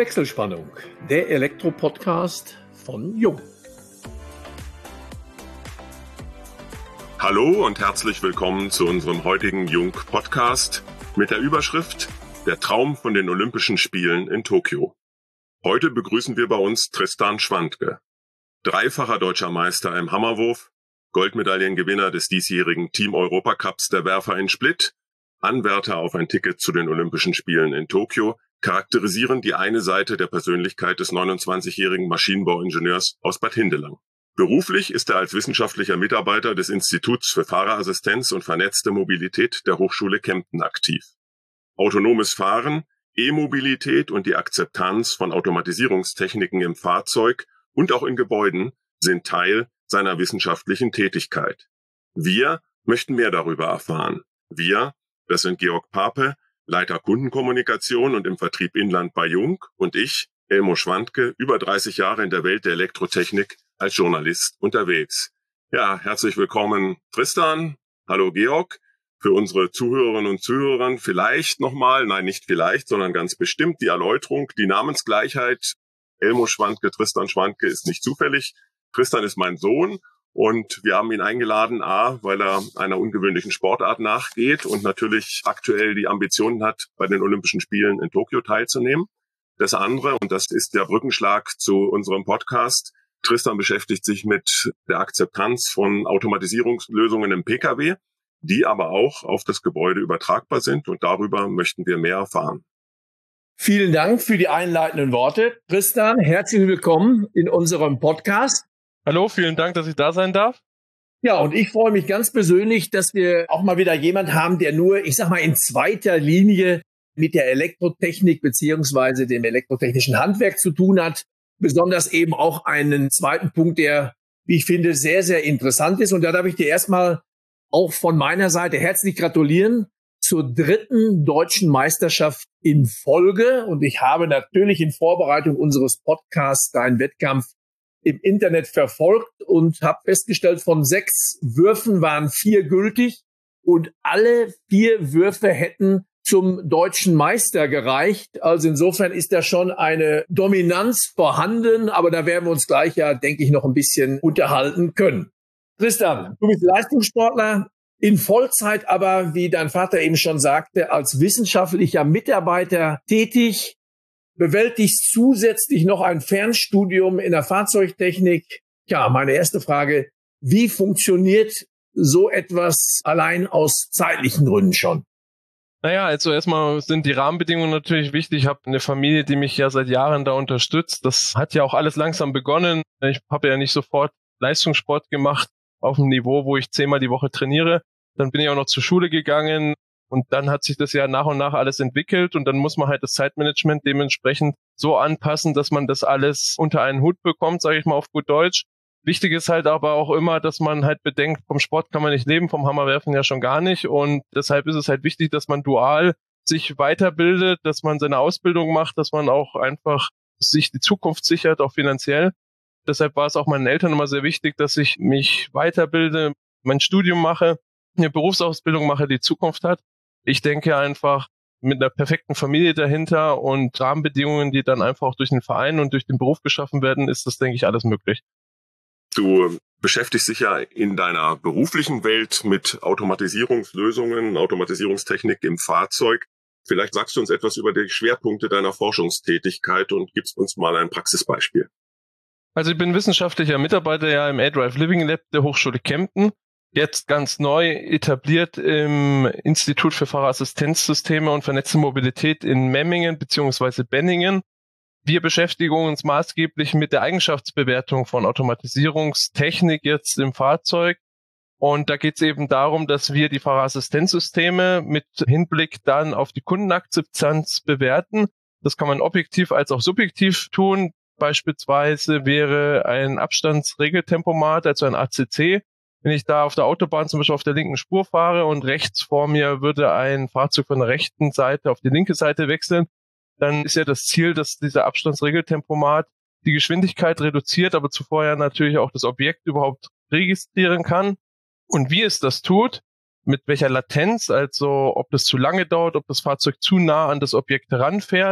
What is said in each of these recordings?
Wechselspannung, der Elektro-Podcast von Jung. Hallo und herzlich willkommen zu unserem heutigen Jung-Podcast mit der Überschrift Der Traum von den Olympischen Spielen in Tokio. Heute begrüßen wir bei uns Tristan Schwantke, dreifacher deutscher Meister im Hammerwurf, Goldmedaillengewinner des diesjährigen Team-Europacups der Werfer in Split, Anwärter auf ein Ticket zu den Olympischen Spielen in Tokio, charakterisieren die eine Seite der Persönlichkeit des 29-jährigen Maschinenbauingenieurs aus Bad Hindelang. Beruflich ist er als wissenschaftlicher Mitarbeiter des Instituts für Fahrerassistenz und vernetzte Mobilität der Hochschule Kempten aktiv. Autonomes Fahren, E-Mobilität und die Akzeptanz von Automatisierungstechniken im Fahrzeug und auch in Gebäuden sind Teil seiner wissenschaftlichen Tätigkeit. Wir möchten mehr darüber erfahren. Wir, das sind Georg Pape, Leiter Kundenkommunikation und im Vertrieb Inland bei Jung, und ich, Elmo Schwantke, über 30 Jahre in der Welt der Elektrotechnik als Journalist unterwegs. Ja, herzlich willkommen Tristan. Hallo Georg. Für unsere Zuhörerinnen und Zuhörer vielleicht nochmal, nein, nicht vielleicht, sondern ganz bestimmt die Erläuterung, die Namensgleichheit. Elmo Schwantke, Tristan Schwantke ist nicht zufällig. Tristan ist mein Sohn. Und wir haben ihn eingeladen, weil er einer ungewöhnlichen Sportart nachgeht und natürlich aktuell die Ambitionen hat, bei den Olympischen Spielen in Tokio teilzunehmen. Das andere, und das ist der Brückenschlag zu unserem Podcast, Tristan beschäftigt sich mit der Akzeptanz von Automatisierungslösungen im Pkw, die aber auch auf das Gebäude übertragbar sind, und darüber möchten wir mehr erfahren. Vielen Dank für die einleitenden Worte. Tristan, herzlich willkommen in unserem Podcast. Hallo, vielen Dank, dass ich da sein darf. Ja, und ich freue mich ganz persönlich, dass wir auch mal wieder jemand haben, der nur, ich sag mal, in zweiter Linie mit der Elektrotechnik beziehungsweise dem elektrotechnischen Handwerk zu tun hat. Besonders eben auch einen zweiten Punkt, der, wie ich finde, sehr, sehr interessant ist. Und da darf ich dir erstmal auch von meiner Seite herzlich gratulieren zur 3. deutschen Meisterschaft in Folge. Und ich habe natürlich in Vorbereitung unseres Podcasts deinen Wettkampf im Internet verfolgt und habe festgestellt, von 6 Würfen waren 4 gültig und alle 4 Würfe hätten zum deutschen Meister gereicht. Also insofern ist da schon eine Dominanz vorhanden, aber da werden wir uns gleich ja, denke ich, noch ein bisschen unterhalten können. Tristan, du bist Leistungssportler in Vollzeit, aber wie dein Vater eben schon sagte, als wissenschaftlicher Mitarbeiter tätig. Bewältigst zusätzlich noch ein Fernstudium in der Fahrzeugtechnik. Ja, meine erste Frage, wie funktioniert so etwas allein aus zeitlichen Gründen schon? Naja, also erstmal sind die Rahmenbedingungen natürlich wichtig. Ich habe eine Familie, die mich ja seit Jahren da unterstützt. Das hat ja auch alles langsam begonnen. Ich habe ja nicht sofort Leistungssport gemacht auf einem Niveau, wo ich 10-mal die Woche trainiere. Dann bin ich auch noch zur Schule gegangen. Und dann hat sich das ja nach und nach alles entwickelt, und dann muss man halt das Zeitmanagement dementsprechend so anpassen, dass man das alles unter einen Hut bekommt, sage ich mal auf gut Deutsch. Wichtig ist halt aber auch immer, dass man halt bedenkt, vom Sport kann man nicht leben, vom Hammerwerfen ja schon gar nicht, und deshalb ist es halt wichtig, dass man dual sich weiterbildet, dass man seine Ausbildung macht, dass man auch einfach sich die Zukunft sichert, auch finanziell. Deshalb war es auch meinen Eltern immer sehr wichtig, dass ich mich weiterbilde, mein Studium mache, eine Berufsausbildung mache, die Zukunft hat. Ich denke einfach, mit einer perfekten Familie dahinter und Rahmenbedingungen, die dann einfach auch durch den Verein und durch den Beruf geschaffen werden, ist das, denke ich, alles möglich. Du beschäftigst dich ja in deiner beruflichen Welt mit Automatisierungslösungen, Automatisierungstechnik im Fahrzeug. Vielleicht sagst du uns etwas über die Schwerpunkte deiner Forschungstätigkeit und gibst uns mal ein Praxisbeispiel. Also ich bin wissenschaftlicher Mitarbeiter ja im A-Drive Living Lab der Hochschule Kempten. Jetzt ganz neu etabliert im Institut für Fahrerassistenzsysteme und vernetzte Mobilität in Memmingen bzw. Benningen. Wir beschäftigen uns maßgeblich mit der Eigenschaftsbewertung von Automatisierungstechnik jetzt im Fahrzeug. Und da geht es eben darum, dass wir die Fahrerassistenzsysteme mit Hinblick dann auf die Kundenakzeptanz bewerten. Das kann man objektiv als auch subjektiv tun. Beispielsweise wäre ein Abstandsregeltempomat, also ein ACC. Wenn ich da auf der Autobahn zum Beispiel auf der linken Spur fahre und rechts vor mir würde ein Fahrzeug von der rechten Seite auf die linke Seite wechseln, dann ist ja das Ziel, dass dieser Abstandsregeltempomat die Geschwindigkeit reduziert, aber zuvor ja natürlich auch das Objekt überhaupt registrieren kann. Und wie es das tut, mit welcher Latenz, also ob das zu lange dauert, ob das Fahrzeug zu nah an das Objekt heranfährt,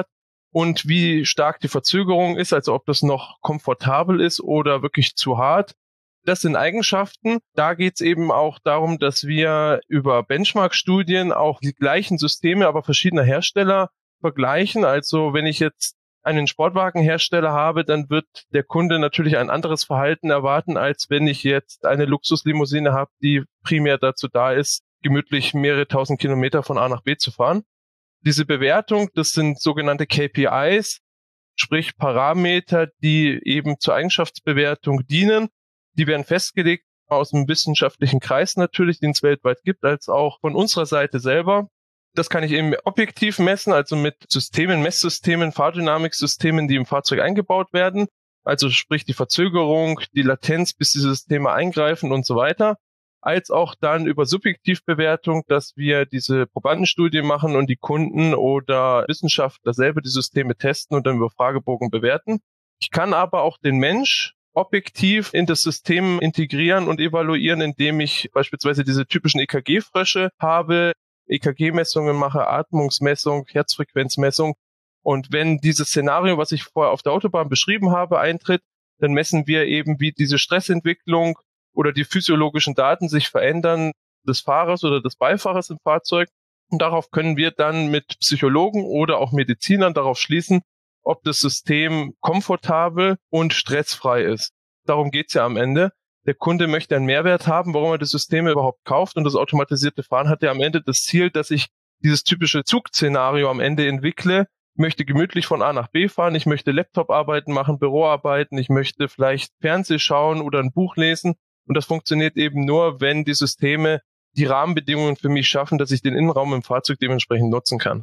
und wie stark die Verzögerung ist, also ob das noch komfortabel ist oder wirklich zu hart. Das sind Eigenschaften. Da geht es eben auch darum, dass wir über Benchmark-Studien auch die gleichen Systeme, aber verschiedener Hersteller vergleichen. Also wenn ich jetzt einen Sportwagenhersteller habe, dann wird der Kunde natürlich ein anderes Verhalten erwarten, als wenn ich jetzt eine Luxuslimousine habe, die primär dazu da ist, gemütlich mehrere tausend Kilometer von A nach B zu fahren. Diese Bewertung, das sind sogenannte KPIs, sprich Parameter, die eben zur Eigenschaftsbewertung dienen. Die werden festgelegt aus dem wissenschaftlichen Kreis natürlich, den es weltweit gibt, als auch von unserer Seite selber. Das kann ich eben objektiv messen, also mit Systemen, Messsystemen, Fahrdynamiksystemen, die im Fahrzeug eingebaut werden. Also sprich die Verzögerung, die Latenz, bis die Systeme eingreifen und so weiter. Als auch dann über Subjektivbewertung, dass wir diese Probandenstudie machen und die Kunden oder Wissenschaftler selber die Systeme testen und dann über Fragebogen bewerten. Ich kann aber auch den Mensch objektiv in das System integrieren und evaluieren, indem ich beispielsweise diese typischen EKG-Frösche habe, EKG-Messungen mache, Atmungsmessung, Herzfrequenzmessung. Und wenn dieses Szenario, was ich vorher auf der Autobahn beschrieben habe, eintritt, dann messen wir eben, wie diese Stressentwicklung oder die physiologischen Daten sich verändern des Fahrers oder des Beifahrers im Fahrzeug. Und darauf können wir dann mit Psychologen oder auch Medizinern darauf schließen, ob das System komfortabel und stressfrei ist. Darum geht's ja am Ende. Der Kunde möchte einen Mehrwert haben, warum er das System überhaupt kauft. Und das automatisierte Fahren hat ja am Ende das Ziel, dass ich dieses typische Zugszenario am Ende entwickle. Ich möchte gemütlich von A nach B fahren, ich möchte Laptop-Arbeiten machen, Büroarbeiten, ich möchte vielleicht Fernseh schauen oder ein Buch lesen. Und das funktioniert eben nur, wenn die Systeme die Rahmenbedingungen für mich schaffen, dass ich den Innenraum im Fahrzeug dementsprechend nutzen kann.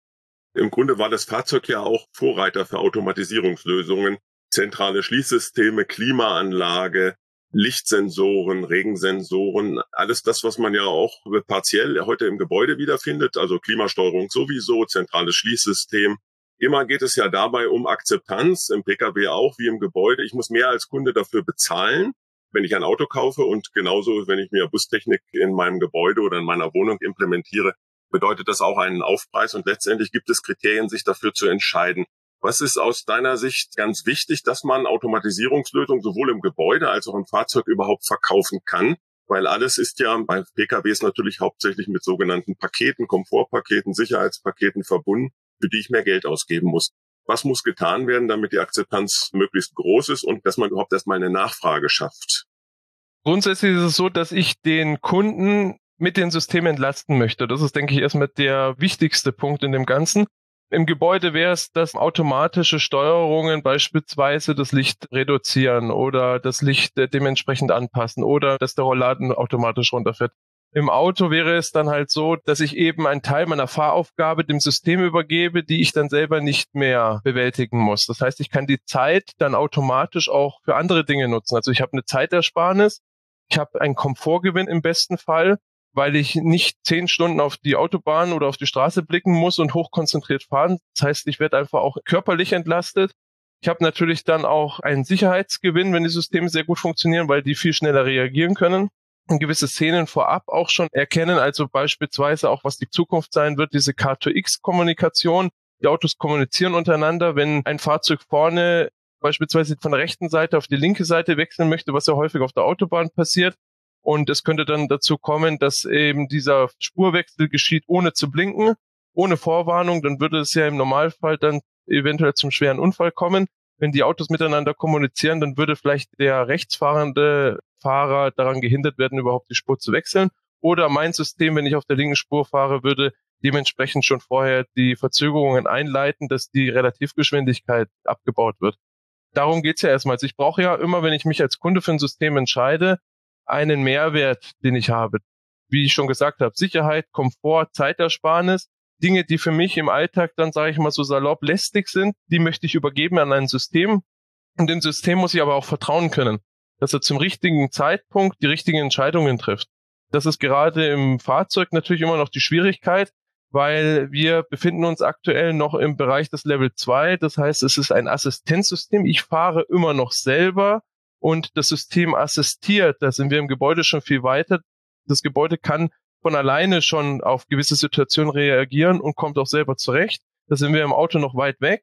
Im Grunde war das Fahrzeug ja auch Vorreiter für Automatisierungslösungen. Zentrale Schließsysteme, Klimaanlage, Lichtsensoren, Regensensoren, alles das, was man ja auch partiell heute im Gebäude wiederfindet, also Klimasteuerung sowieso, zentrales Schließsystem. Immer geht es ja dabei um Akzeptanz, im Pkw auch wie im Gebäude. Ich muss mehr als Kunde dafür bezahlen, wenn ich ein Auto kaufe, und genauso, wenn ich mir Bustechnik in meinem Gebäude oder in meiner Wohnung implementiere, bedeutet das auch einen Aufpreis, und letztendlich gibt es Kriterien, sich dafür zu entscheiden. Was ist aus deiner Sicht ganz wichtig, dass man Automatisierungslösungen sowohl im Gebäude als auch im Fahrzeug überhaupt verkaufen kann? Weil alles ist ja bei PKWs natürlich hauptsächlich mit sogenannten Paketen, Komfortpaketen, Sicherheitspaketen verbunden, für die ich mehr Geld ausgeben muss. Was muss getan werden, damit die Akzeptanz möglichst groß ist und dass man überhaupt erstmal eine Nachfrage schafft? Grundsätzlich ist es so, dass ich den Kunden mit den Systemen entlasten möchte. Das ist, denke ich, erstmal der wichtigste Punkt in dem Ganzen. Im Gebäude wäre es, dass automatische Steuerungen beispielsweise das Licht reduzieren oder das Licht dementsprechend anpassen oder dass der Rollladen automatisch runterfährt. Im Auto wäre es dann halt so, dass ich eben einen Teil meiner Fahraufgabe dem System übergebe, die ich dann selber nicht mehr bewältigen muss. Das heißt, ich kann die Zeit dann automatisch auch für andere Dinge nutzen. Also ich habe eine Zeitersparnis, ich habe einen Komfortgewinn im besten Fall, weil ich nicht 10 Stunden auf die Autobahn oder auf die Straße blicken muss und hochkonzentriert fahren. Das heißt, ich werde einfach auch körperlich entlastet. Ich habe natürlich dann auch einen Sicherheitsgewinn, wenn die Systeme sehr gut funktionieren, weil die viel schneller reagieren können und gewisse Szenen vorab auch schon erkennen, also beispielsweise auch, was die Zukunft sein wird, diese Car-to-X-Kommunikation. Die Autos kommunizieren untereinander, wenn ein Fahrzeug vorne beispielsweise von der rechten Seite auf die linke Seite wechseln möchte, was ja häufig auf der Autobahn passiert. Und es könnte dann dazu kommen, dass eben dieser Spurwechsel geschieht, ohne zu blinken, ohne Vorwarnung. Dann würde es ja im Normalfall dann eventuell zum schweren Unfall kommen. Wenn die Autos miteinander kommunizieren, dann würde vielleicht der rechtsfahrende Fahrer daran gehindert werden, überhaupt die Spur zu wechseln. Oder mein System, wenn ich auf der linken Spur fahre, würde dementsprechend schon vorher die Verzögerungen einleiten, dass die Relativgeschwindigkeit abgebaut wird. Darum geht's ja erstmal. Also ich brauche ja immer, wenn ich mich als Kunde für ein System entscheide, einen Mehrwert, den ich habe. Wie ich schon gesagt habe, Sicherheit, Komfort, Zeitersparnis, Dinge, die für mich im Alltag dann, sage ich mal so salopp, lästig sind, die möchte ich übergeben an ein System. Und dem System muss ich aber auch vertrauen können, dass er zum richtigen Zeitpunkt die richtigen Entscheidungen trifft. Das ist gerade im Fahrzeug natürlich immer noch die Schwierigkeit, weil wir befinden uns aktuell noch im Bereich des Level 2. Das heißt, es ist ein Assistenzsystem. Ich fahre immer noch selber und das System assistiert. Da sind wir im Gebäude schon viel weiter. Das Gebäude kann von alleine schon auf gewisse Situationen reagieren und kommt auch selber zurecht. Da sind wir im Auto noch weit weg.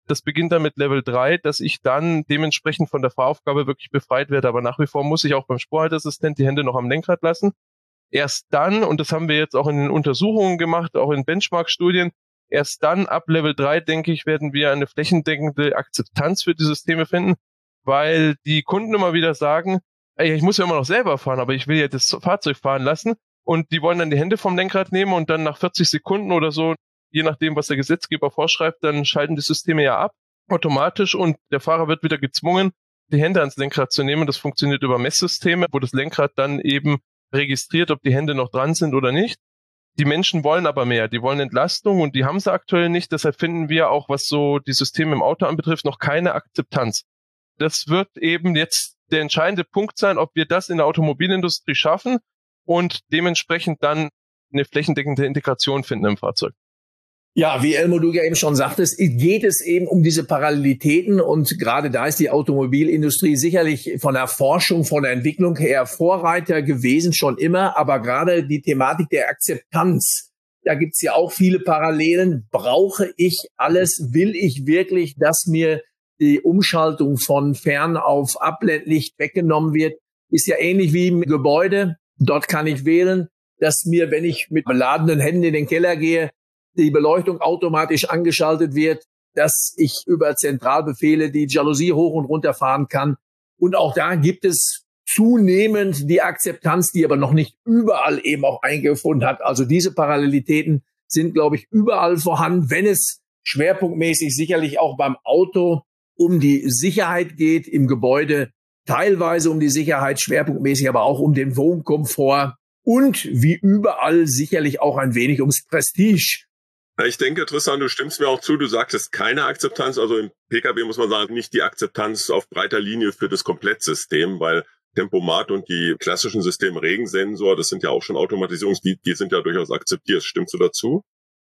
Das beginnt dann mit Level 3, dass ich dann dementsprechend von der Fahraufgabe wirklich befreit werde. Aber nach wie vor muss ich auch beim Spurhalteassistent die Hände noch am Lenkrad lassen. Erst dann, und das haben wir jetzt auch in den Untersuchungen gemacht, auch in Benchmark-Studien, erst dann ab Level 3, denke ich, werden wir eine flächendeckende Akzeptanz für die Systeme finden, weil die Kunden immer wieder sagen, ey, ich muss ja immer noch selber fahren, aber ich will ja das Fahrzeug fahren lassen. Und die wollen dann die Hände vom Lenkrad nehmen und dann nach 40 Sekunden oder so, je nachdem, was der Gesetzgeber vorschreibt, dann schalten die Systeme ja ab, automatisch, und der Fahrer wird wieder gezwungen, die Hände ans Lenkrad zu nehmen. Das funktioniert über Messsysteme, wo das Lenkrad dann eben registriert, ob die Hände noch dran sind oder nicht. Die Menschen wollen aber mehr, die wollen Entlastung und die haben sie aktuell nicht. Deshalb finden wir auch, was so die Systeme im Auto anbetrifft, noch keine Akzeptanz. Das wird eben jetzt der entscheidende Punkt sein, ob wir das in der Automobilindustrie schaffen und dementsprechend dann eine flächendeckende Integration finden im Fahrzeug. Ja, wie Elmo, du ja eben schon sagtest, geht es eben um diese Parallelitäten, und gerade da ist die Automobilindustrie sicherlich von der Forschung, von der Entwicklung her Vorreiter gewesen, schon immer, aber gerade die Thematik der Akzeptanz, da gibt's ja auch viele Parallelen. Brauche ich alles? Will ich wirklich, dass mir die Umschaltung von Fern auf Abblendlicht weggenommen wird? Ist ja ähnlich wie im Gebäude. Dort kann ich wählen, dass mir, wenn ich mit beladenen Händen in den Keller gehe, die Beleuchtung automatisch angeschaltet wird, dass ich über Zentralbefehle die Jalousie hoch und runter fahren kann. Und auch da gibt es zunehmend die Akzeptanz, die aber noch nicht überall eben auch eingefunden hat. Also diese Parallelitäten sind, glaube ich, überall vorhanden, wenn es schwerpunktmäßig sicherlich auch beim Auto um die Sicherheit geht, im Gebäude teilweise um die Sicherheit, schwerpunktmäßig aber auch um den Wohnkomfort und wie überall sicherlich auch ein wenig ums Prestige. Ich denke, Tristan, du stimmst mir auch zu, du sagtest keine Akzeptanz, also im Pkw muss man sagen, nicht die Akzeptanz auf breiter Linie für das Komplettsystem, weil Tempomat und die klassischen Systeme Regensensor, das sind ja auch schon Automatisierungs, die sind ja durchaus akzeptiert. Stimmst du dazu?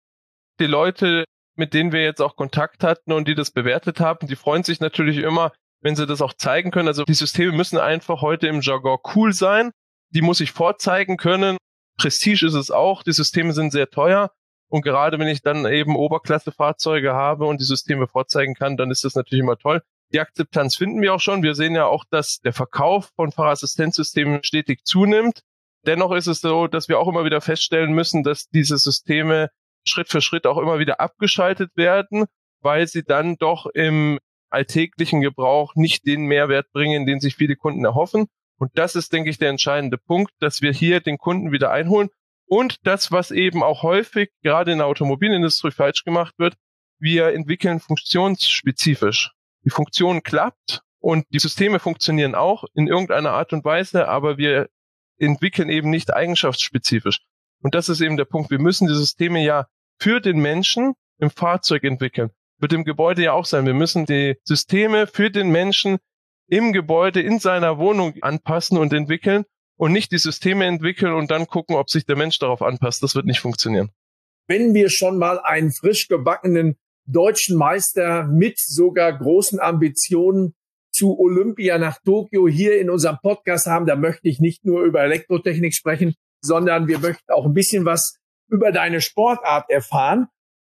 Die Leute, mit denen wir jetzt auch Kontakt hatten und die das bewertet haben, die freuen sich natürlich immer, wenn sie das auch zeigen können. Also die Systeme müssen einfach heute im Jargon cool sein, die muss ich vorzeigen können. Prestige ist es auch, die Systeme sind sehr teuer. Und gerade wenn ich dann eben Oberklasse-Fahrzeuge habe und die Systeme vorzeigen kann, dann ist das natürlich immer toll. Die Akzeptanz finden wir auch schon. Wir sehen ja auch, dass der Verkauf von Fahrassistenzsystemen stetig zunimmt. Dennoch ist es so, dass wir auch immer wieder feststellen müssen, dass diese Systeme Schritt für Schritt auch immer wieder abgeschaltet werden, weil sie dann doch im alltäglichen Gebrauch nicht den Mehrwert bringen, den sich viele Kunden erhoffen. Und das ist, denke ich, der entscheidende Punkt, dass wir hier den Kunden wieder einholen. Und das, was eben auch häufig gerade in der Automobilindustrie falsch gemacht wird, wir entwickeln funktionsspezifisch. Die Funktion klappt und die Systeme funktionieren auch in irgendeiner Art und Weise, aber wir entwickeln eben nicht eigenschaftsspezifisch. Und das ist eben der Punkt. Wir müssen die Systeme ja für den Menschen im Fahrzeug entwickeln. Wird im Gebäude ja auch sein. Wir müssen die Systeme für den Menschen im Gebäude, in seiner Wohnung anpassen und entwickeln und nicht die Systeme entwickeln und dann gucken, ob sich der Mensch darauf anpasst. Das wird nicht funktionieren. Wenn wir schon mal einen frisch gebackenen deutschen Meister mit sogar großen Ambitionen zu Olympia nach Tokio hier in unserem Podcast haben, da möchte ich nicht nur über Elektrotechnik sprechen, sondern wir möchten auch ein bisschen was über deine Sportart erfahren.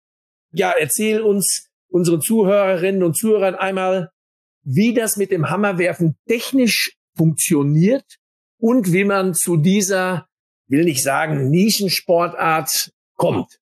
Ja, erzähl uns, unseren Zuhörerinnen und Zuhörern einmal, wie das mit dem Hammerwerfen technisch funktioniert und wie man zu dieser, will nicht sagen, Nischensportart kommt.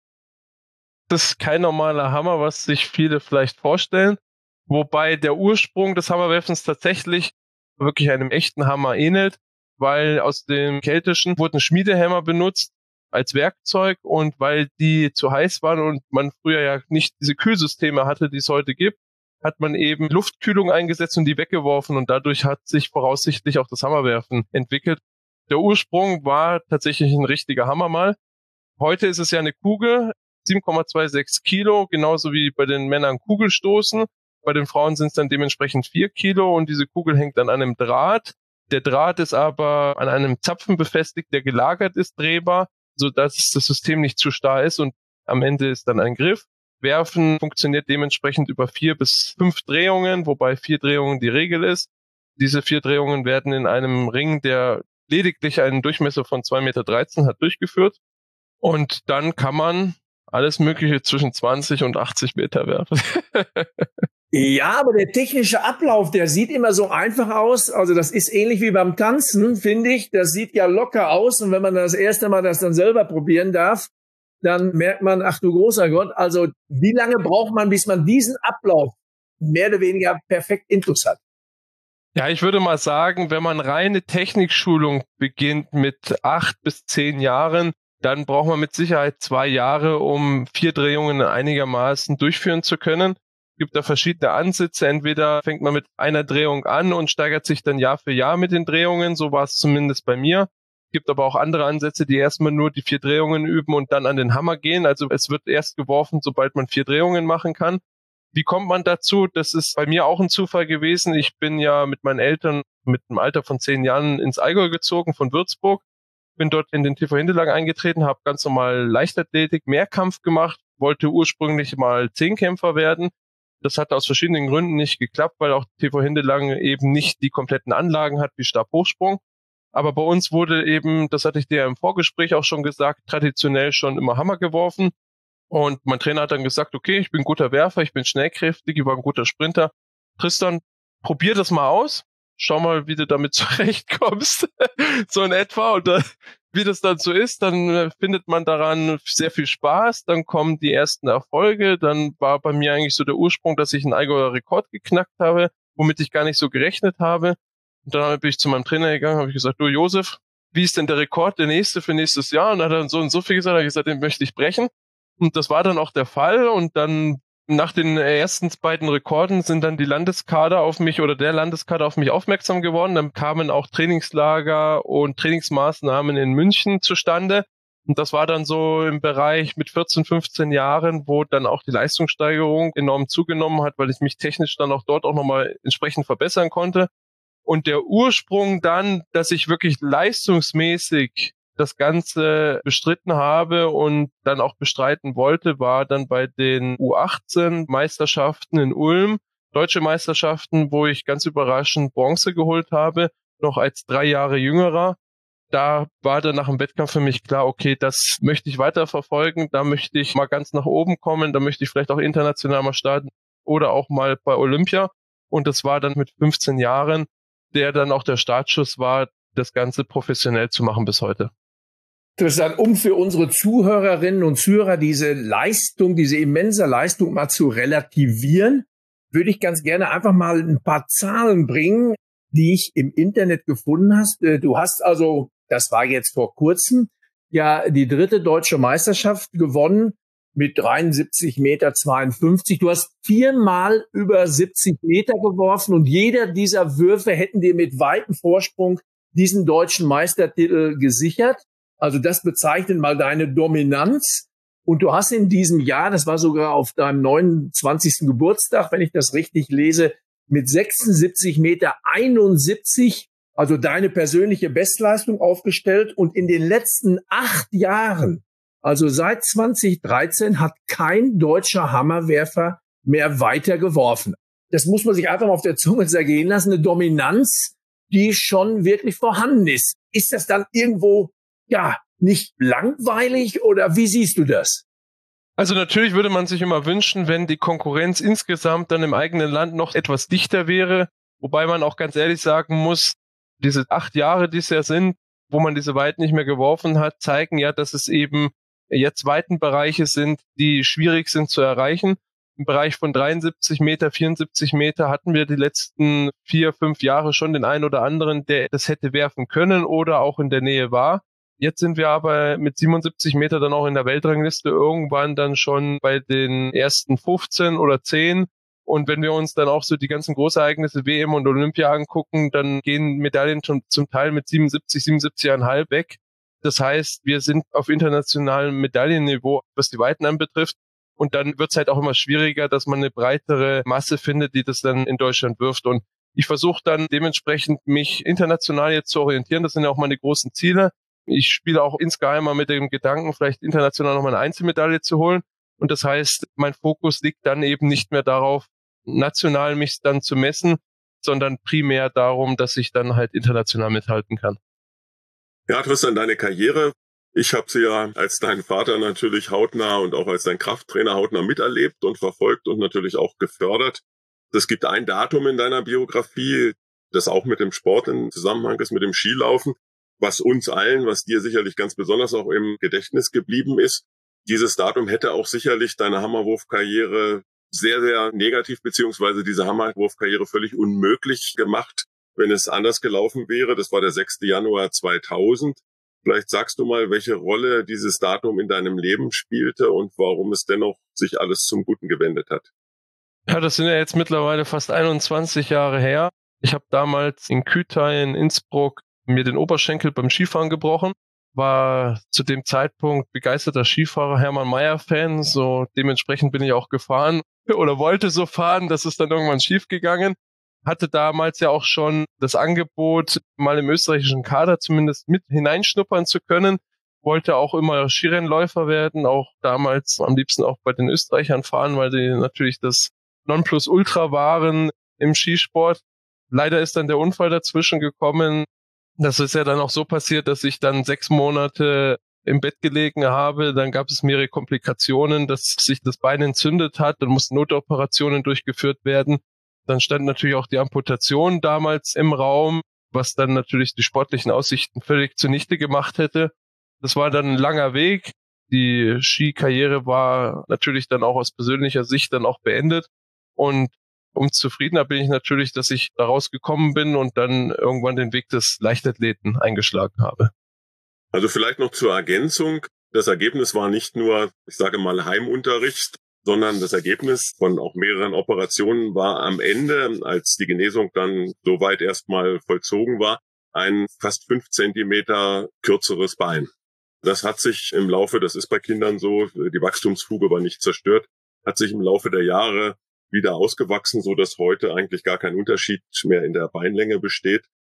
Das ist kein normaler Hammer, was sich viele vielleicht vorstellen, wobei der Ursprung des Hammerwerfens tatsächlich wirklich einem echten Hammer ähnelt, weil aus dem Keltischen wurden Schmiedehämmer benutzt als Werkzeug und weil die zu heiß waren und man früher ja nicht diese Kühlsysteme hatte, die es heute gibt, hat man eben Luftkühlung eingesetzt und die weggeworfen und dadurch hat sich voraussichtlich auch das Hammerwerfen entwickelt. Der Ursprung war tatsächlich ein richtiger Hammer mal. Heute ist es ja eine Kugel, 7,26 Kilo, genauso wie bei den Männern Kugelstoßen. Bei den Frauen sind es dann dementsprechend 4 Kilo und diese Kugel hängt an einem Draht. Der Draht ist aber an einem Zapfen befestigt, der gelagert ist, drehbar, sodass das System nicht zu starr ist und am Ende ist dann ein Griff. Werfen funktioniert dementsprechend über 4 bis 5 Drehungen, wobei 4 Drehungen die Regel ist. Diese 4 Drehungen werden in einem Ring, der lediglich einen Durchmesser von 2,13 Meter hat, durchgeführt. Und dann kann man alles Mögliche zwischen 20 und 80 Meter werfen. Ja, aber der technische Ablauf, der sieht immer so einfach aus. Also das ist ähnlich wie beim Tanzen, finde ich. Das sieht ja locker aus. Und wenn man das erste Mal das dann selber probieren darf, dann merkt man, ach du großer Gott, also wie lange braucht man, bis man diesen Ablauf mehr oder weniger perfekt intus hat? Ja, ich würde mal sagen, wenn man reine Technikschulung beginnt mit 8 bis 10 Jahren, dann braucht man mit Sicherheit 2 Jahre, um 4 Drehungen einigermaßen durchführen zu können. Es gibt da verschiedene Ansätze. Entweder fängt man mit einer Drehung an und steigert sich dann Jahr für Jahr mit den Drehungen. So war es zumindest bei mir. Es gibt aber auch andere Ansätze, die erstmal nur die 4 Drehungen üben und dann an den Hammer gehen. Also es wird erst geworfen, sobald man 4 Drehungen machen kann. Wie kommt man dazu? Das ist bei mir auch ein Zufall gewesen. Ich bin ja mit meinen Eltern mit einem Alter von 10 Jahren ins Allgäu gezogen von Würzburg. Bin dort in den TV Hindelang eingetreten, habe ganz normal Leichtathletik, Mehrkampf gemacht, wollte ursprünglich mal Zehnkämpfer werden. Das hat aus verschiedenen Gründen nicht geklappt, weil auch TV Hindelang eben nicht die kompletten Anlagen hat wie Stabhochsprung. Aber bei uns wurde eben, das hatte ich dir im Vorgespräch auch schon gesagt, traditionell schon immer Hammer geworfen. Und mein Trainer hat dann gesagt, okay, ich bin ein guter Werfer, ich bin schnellkräftig, ich war ein guter Sprinter. Tristan, probier das mal aus. Schau mal, wie du damit zurechtkommst. So in etwa. Und wie das dann so ist, dann findet man daran sehr viel Spaß. Dann kommen die ersten Erfolge. Dann war bei mir eigentlich so der Ursprung, dass ich einen Allgäuer Rekord geknackt habe, womit ich gar nicht so gerechnet habe. Und dann bin ich zu meinem Trainer gegangen, habe ich gesagt, du Josef, wie ist denn der Rekord, der nächste für nächstes Jahr? Und dann hat er dann so und so viel gesagt, habe ich gesagt, den möchte ich brechen. Und das war dann auch der Fall. Und dann nach den ersten beiden Rekorden sind dann die Landeskader auf mich oder der Landeskader auf mich aufmerksam geworden. Dann kamen auch Trainingslager und Trainingsmaßnahmen in München zustande. Und das war dann so im Bereich mit 14, 15 Jahren, wo dann auch die Leistungssteigerung enorm zugenommen hat, weil ich mich technisch dann auch dort auch nochmal entsprechend verbessern konnte. Und der Ursprung dann, dass ich wirklich leistungsmäßig das Ganze bestritten habe und dann auch bestreiten wollte, war dann bei den U18-Meisterschaften in Ulm, deutsche Meisterschaften, wo ich ganz überraschend Bronze geholt habe, noch als 3 Jahre jüngerer. Da war dann nach dem Wettkampf für mich klar, okay, das möchte ich weiterverfolgen, da möchte ich mal ganz nach oben kommen, da möchte ich vielleicht auch international mal starten oder auch mal bei Olympia. Und das war dann mit 15 Jahren, der dann auch der Startschuss war, das Ganze professionell zu machen bis heute. Tristan, um für unsere Zuhörerinnen und Zuhörer diese Leistung, diese immense Leistung mal zu relativieren, würde ich ganz gerne einfach mal ein paar Zahlen bringen, die ich im Internet gefunden hast. Du hast also, das war jetzt vor kurzem, ja die 3. deutsche Meisterschaft gewonnen mit 73,52 Meter. Du hast 4-mal über 70 Meter geworfen und jeder dieser Würfe hätten dir mit weitem Vorsprung diesen deutschen Meistertitel gesichert. Also das bezeichnet mal deine Dominanz. Und du hast in diesem Jahr, das war sogar auf deinem 29. Geburtstag, wenn ich das richtig lese, mit 76,71 Meter, also deine persönliche Bestleistung aufgestellt. Und in den letzten 8 Jahren, also seit 2013, hat kein deutscher Hammerwerfer mehr weiter geworfen. Das muss man sich einfach mal auf der Zunge zergehen lassen. Eine Dominanz, die schon wirklich vorhanden ist. Ist das dann irgendwo ja nicht langweilig oder wie siehst du das? Also natürlich würde man sich immer wünschen, wenn die Konkurrenz insgesamt dann im eigenen Land noch etwas dichter wäre, wobei man auch ganz ehrlich sagen muss, diese 8 Jahre, die es ja sind, wo man diese Weiten nicht mehr geworfen hat, zeigen ja, dass es eben jetzt Weitenbereiche sind, die schwierig sind zu erreichen. Im Bereich von 73 Meter, 74 Meter hatten wir die letzten 4, 5 Jahre schon den einen oder anderen, der das hätte werfen können oder auch in der Nähe war. Jetzt sind wir aber mit 77 Meter dann auch in der Weltrangliste irgendwann dann schon bei den ersten 15 oder 10. Und wenn wir uns dann auch so die ganzen Großereignisse WM und Olympia angucken, dann gehen Medaillen schon zum Teil mit 77,5 weg. Das heißt, wir sind auf internationalem Medaillenniveau, was die Weiten anbetrifft. Und dann wird es halt auch immer schwieriger, dass man eine breitere Masse findet, die das dann in Deutschland wirft. Und ich versuche dann dementsprechend, mich international jetzt zu orientieren. Das sind ja auch meine großen Ziele. Ich spiele auch insgeheim mal mit dem Gedanken, vielleicht international nochmal eine Einzelmedaille zu holen. Und das heißt, mein Fokus liegt dann eben nicht mehr darauf, national mich dann zu messen, sondern primär darum, dass ich dann halt international mithalten kann. Ja, Tristan, deine Karriere, ich habe sie ja als dein Vater natürlich hautnah und auch als dein Krafttrainer hautnah miterlebt und verfolgt und natürlich auch gefördert. Es gibt ein Datum in deiner Biografie, das auch mit dem Sport in Zusammenhang ist, mit dem Skilaufen, was uns allen, was dir sicherlich ganz besonders auch im Gedächtnis geblieben ist. Dieses Datum hätte auch sicherlich deine Hammerwurfkarriere sehr, sehr negativ, beziehungsweise diese Hammerwurfkarriere völlig unmöglich gemacht, wenn es anders gelaufen wäre. Das war der 6. Januar 2000. Vielleicht sagst du mal, welche Rolle dieses Datum in deinem Leben spielte und warum es dennoch sich alles zum Guten gewendet hat. Ja, das sind ja jetzt mittlerweile fast 21 Jahre her. Ich habe damals in Kütai in Innsbruck mir den Oberschenkel beim Skifahren gebrochen. War zu dem Zeitpunkt begeisterter Skifahrer, Hermann Maier-Fan. So dementsprechend bin ich auch gefahren oder wollte so fahren. Das ist dann irgendwann schief gegangen. Hatte damals ja auch schon das Angebot, mal im österreichischen Kader zumindest mit hineinschnuppern zu können. Wollte auch immer Skirennläufer werden, auch damals am liebsten auch bei den Österreichern fahren, weil die natürlich das Nonplusultra waren im Skisport. Leider ist dann der Unfall dazwischen gekommen. Das ist ja dann auch so passiert, dass ich dann 6 Monate im Bett gelegen habe. Dann gab es mehrere Komplikationen, dass sich das Bein entzündet hat. Dann mussten Notoperationen durchgeführt werden. Dann stand natürlich auch die Amputation damals im Raum, was dann natürlich die sportlichen Aussichten völlig zunichte gemacht hätte. Das war dann ein langer Weg. Die Skikarriere war natürlich dann auch aus persönlicher Sicht dann auch beendet. Und umso zufriedener bin ich natürlich, dass ich da rausgekommen bin und dann irgendwann den Weg des Leichtathleten eingeschlagen habe. Also vielleicht noch zur Ergänzung. Das Ergebnis war nicht nur, ich sage mal, Heimunterricht, sondern das Ergebnis von auch mehreren Operationen war am Ende, als die Genesung dann soweit erstmal vollzogen war, ein fast 5 Zentimeter kürzeres Bein. Das hat sich im Laufe, das ist bei Kindern so, die Wachstumsfuge war nicht zerstört, hat sich im Laufe der Jahre wieder ausgewachsen, so dass heute eigentlich gar kein Unterschied mehr in der Beinlänge besteht.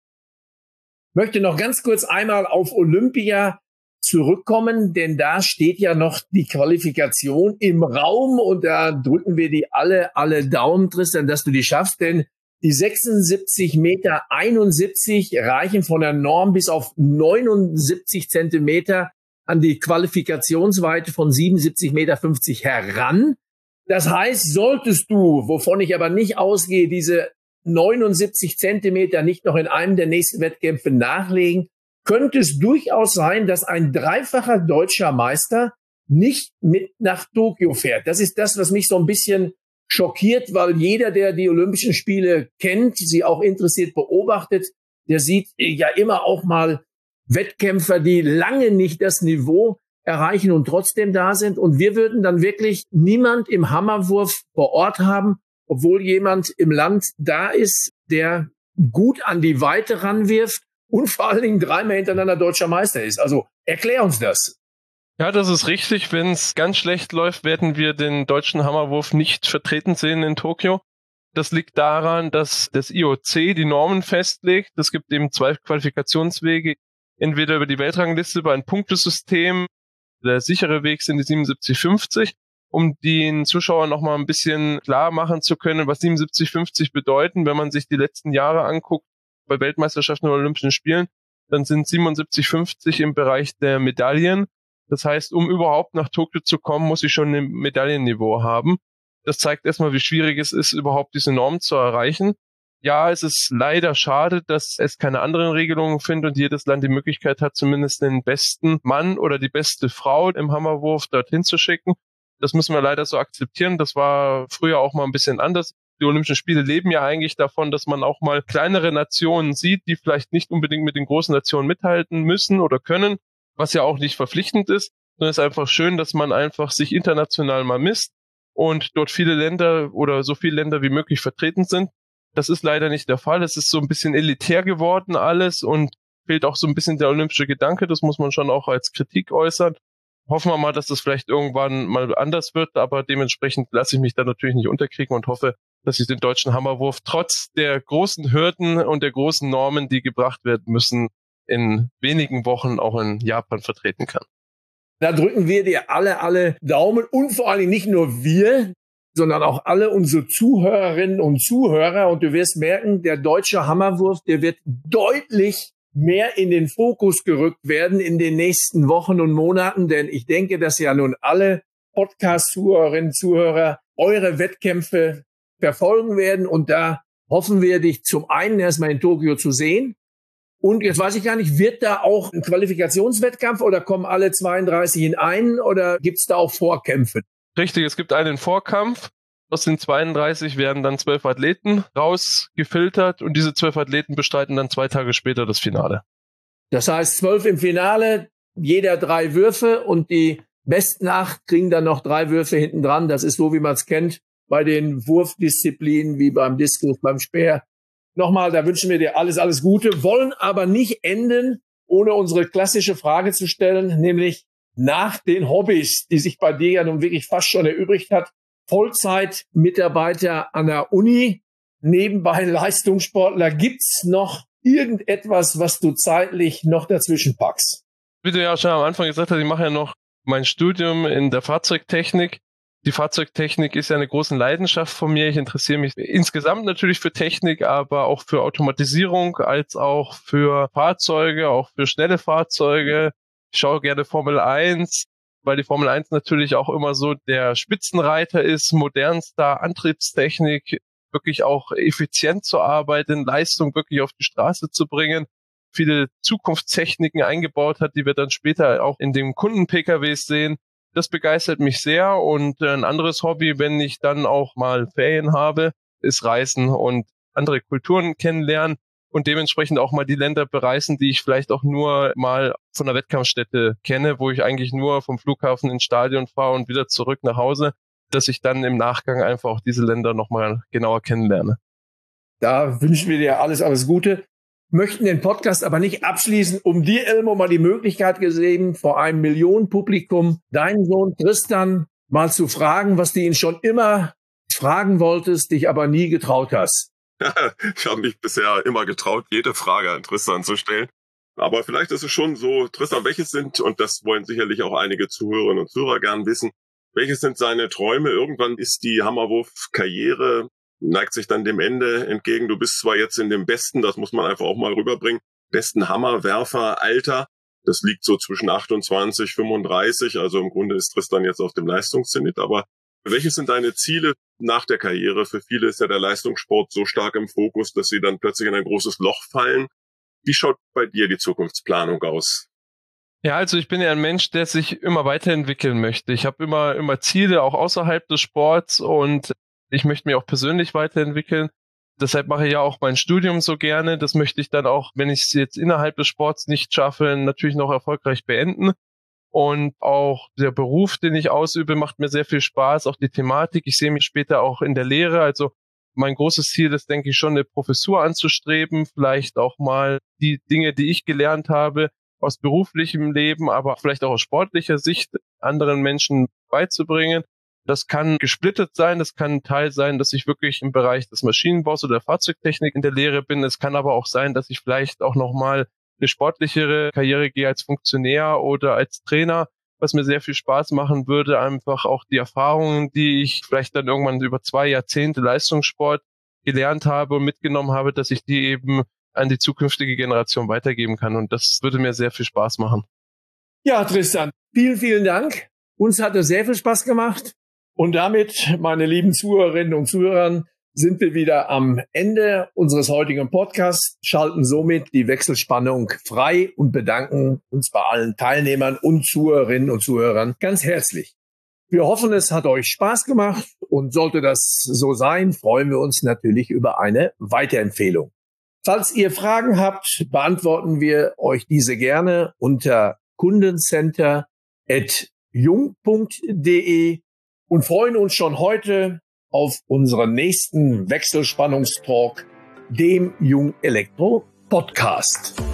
Ich möchte noch ganz kurz einmal auf Olympia zurückkommen, denn da steht ja noch die Qualifikation im Raum und da drücken wir die alle Daumen, Tristan, dass du die schaffst, denn die 76,71 Meter reichen von der Norm bis auf 79 Zentimeter an die Qualifikationsweite von 77,50 Meter heran. Das heißt, solltest du, wovon ich aber nicht ausgehe, diese 79 Zentimeter nicht noch in einem der nächsten Wettkämpfe nachlegen, könnte es durchaus sein, dass ein dreifacher deutscher Meister nicht mit nach Tokio fährt. Das ist das, was mich so ein bisschen schockiert, weil jeder, der die Olympischen Spiele kennt, sie auch interessiert beobachtet, der sieht ja immer auch mal Wettkämpfer, die lange nicht das Niveau erreichen und trotzdem da sind. Und wir würden dann wirklich niemand im Hammerwurf vor Ort haben, obwohl jemand im Land da ist, der gut an die Weite ranwirft und vor allen Dingen 3-mal hintereinander deutscher Meister ist. Also erklär uns das. Ja, das ist richtig. Wenn es ganz schlecht läuft, werden wir den deutschen Hammerwurf nicht vertreten sehen in Tokio. Das liegt daran, dass das IOC die Normen festlegt. Es gibt eben 2 Qualifikationswege. Entweder über die Weltrangliste, über ein Punktesystem. Der sichere Weg sind die 77,50. Um den Zuschauern noch mal ein bisschen klar machen zu können, was 77,50 bedeuten, wenn man sich die letzten Jahre anguckt, bei Weltmeisterschaften oder Olympischen Spielen, dann sind 77,50 im Bereich der Medaillen. Das heißt, um überhaupt nach Tokio zu kommen, muss ich schon ein Medaillenniveau haben. Das zeigt erstmal, wie schwierig es ist, überhaupt diese Norm zu erreichen. Ja, es ist leider schade, dass es keine anderen Regelungen findet und jedes Land die Möglichkeit hat, zumindest den besten Mann oder die beste Frau im Hammerwurf dorthin zu schicken. Das müssen wir leider so akzeptieren. Das war früher auch mal ein bisschen anders. Die Olympischen Spiele leben ja eigentlich davon, dass man auch mal kleinere Nationen sieht, die vielleicht nicht unbedingt mit den großen Nationen mithalten müssen oder können, was ja auch nicht verpflichtend ist, sondern es ist einfach schön, dass man einfach sich international mal misst und dort viele Länder oder so viele Länder wie möglich vertreten sind. Das ist leider nicht der Fall. Es ist so ein bisschen elitär geworden alles und fehlt auch so ein bisschen der olympische Gedanke. Das muss man schon auch als Kritik äußern. Hoffen wir mal, dass das vielleicht irgendwann mal anders wird, aber dementsprechend lasse ich mich da natürlich nicht unterkriegen und hoffe, dass ich den deutschen Hammerwurf trotz der großen Hürden und der großen Normen, die gebracht werden müssen, in wenigen Wochen auch in Japan vertreten kann. Da drücken wir dir alle Daumen und vor allen Dingen nicht nur wir, sondern auch alle unsere Zuhörerinnen und Zuhörer. Und du wirst merken, der deutsche Hammerwurf, der wird deutlich mehr in den Fokus gerückt werden in den nächsten Wochen und Monaten. Denn ich denke, dass ja nun alle Podcast-Zuhörerinnen und Zuhörer eure Wettkämpfe verfolgen werden. Und da hoffen wir, dich zum einen erstmal in Tokio zu sehen. Und jetzt weiß ich gar nicht, wird da auch ein Qualifikationswettkampf oder kommen alle 32 in einen oder gibt es da auch Vorkämpfe? Richtig, es gibt einen Vorkampf. Aus den 32 werden dann 12 Athleten rausgefiltert und diese 12 Athleten bestreiten dann 2 Tage später das Finale. Das heißt 12 im Finale, jeder 3 Würfe und die besten 8 kriegen dann noch 3 Würfe hinten dran. Das ist so, wie man es kennt bei den Wurfdisziplinen wie beim Diskus, beim Speer. Nochmal, da wünschen wir dir alles Gute, wollen aber nicht enden, ohne unsere klassische Frage zu stellen, nämlich nach den Hobbys, die sich bei dir ja nun wirklich fast schon erübrigt hat. Vollzeit-Mitarbeiter an der Uni, nebenbei Leistungssportler. Gibt's noch irgendetwas, was du zeitlich noch dazwischen packst? Wie du ja schon am Anfang gesagt hast, ich mache ja noch mein Studium in der Fahrzeugtechnik. Die Fahrzeugtechnik ist ja eine große Leidenschaft von mir. Ich interessiere mich insgesamt natürlich für Technik, aber auch für Automatisierung, als auch für Fahrzeuge, auch für schnelle Fahrzeuge. Ich schaue gerne Formel 1, weil die Formel 1 natürlich auch immer so der Spitzenreiter ist, modernster Antriebstechnik, wirklich auch effizient zu arbeiten, Leistung wirklich auf die Straße zu bringen, viele Zukunftstechniken eingebaut hat, die wir dann später auch in den Kunden-PKWs sehen. Das begeistert mich sehr und ein anderes Hobby, wenn ich dann auch mal Ferien habe, ist Reisen und andere Kulturen kennenlernen und dementsprechend auch mal die Länder bereisen, die ich vielleicht auch nur mal von der Wettkampfstätte kenne, wo ich eigentlich nur vom Flughafen ins Stadion fahre und wieder zurück nach Hause, dass ich dann im Nachgang einfach auch diese Länder nochmal genauer kennenlerne. Da wünschen wir dir alles Gute. Möchten den Podcast aber nicht abschließen, um dir, Elmo, mal die Möglichkeit gegeben, vor einem Millionenpublikum deinen Sohn Tristan mal zu fragen, was du ihn schon immer fragen wolltest, dich aber nie getraut hast. Ich habe mich bisher immer getraut, jede Frage an Tristan zu stellen. Aber vielleicht ist es schon so, Tristan, welches sind, und das wollen sicherlich auch einige Zuhörerinnen und Zuhörer gern wissen, welches sind seine Träume? Irgendwann ist die Hammerwurf-Karriere, neigt sich dann dem Ende entgegen. Du bist zwar jetzt in dem besten, das muss man einfach auch mal rüberbringen, besten Hammerwerfer-Alter. Das liegt so zwischen 28, 35. Also im Grunde ist Tristan jetzt auf dem Leistungszenit. Aber welches sind deine Ziele nach der Karriere? Für viele ist ja der Leistungssport so stark im Fokus, dass sie dann plötzlich in ein großes Loch fallen. Wie schaut bei dir die Zukunftsplanung aus? Ja, also ich bin ja ein Mensch, der sich immer weiterentwickeln möchte. Ich habe immer Ziele, auch außerhalb des Sports, und ich möchte mich auch persönlich weiterentwickeln. Deshalb mache ich ja auch mein Studium so gerne. Das möchte ich dann auch, wenn ich es jetzt innerhalb des Sports nicht schaffe, natürlich noch erfolgreich beenden. Und auch der Beruf, den ich ausübe, macht mir sehr viel Spaß. Auch die Thematik. Ich sehe mich später auch in der Lehre. Also mein großes Ziel ist, denke ich, schon eine Professur anzustreben. Vielleicht auch mal die Dinge, die ich gelernt habe, aus beruflichem Leben, aber vielleicht auch aus sportlicher Sicht anderen Menschen beizubringen. Das kann gesplittet sein, das kann ein Teil sein, dass ich wirklich im Bereich des Maschinenbaus oder der Fahrzeugtechnik in der Lehre bin. Es kann aber auch sein, dass ich vielleicht auch nochmal eine sportlichere Karriere gehe als Funktionär oder als Trainer, was mir sehr viel Spaß machen würde. Einfach auch die Erfahrungen, die ich vielleicht dann irgendwann über 2 Jahrzehnte Leistungssport gelernt habe und mitgenommen habe, dass ich die eben an die zukünftige Generation weitergeben kann. Und das würde mir sehr viel Spaß machen. Ja, Tristan, vielen Dank. Uns hat es sehr viel Spaß gemacht. Und damit, meine lieben Zuhörerinnen und Zuhörer, sind wir wieder am Ende unseres heutigen Podcasts, schalten somit die Wechselspannung frei und bedanken uns bei allen Teilnehmern und Zuhörerinnen und Zuhörern ganz herzlich. Wir hoffen, es hat euch Spaß gemacht, und sollte das so sein, freuen wir uns natürlich über eine Weiterempfehlung. Falls ihr Fragen habt, beantworten wir euch diese gerne unter kundencenter@jung.de und freuen uns schon heute auf unseren nächsten Wechselspannungstalk, dem Jung Elektro Podcast.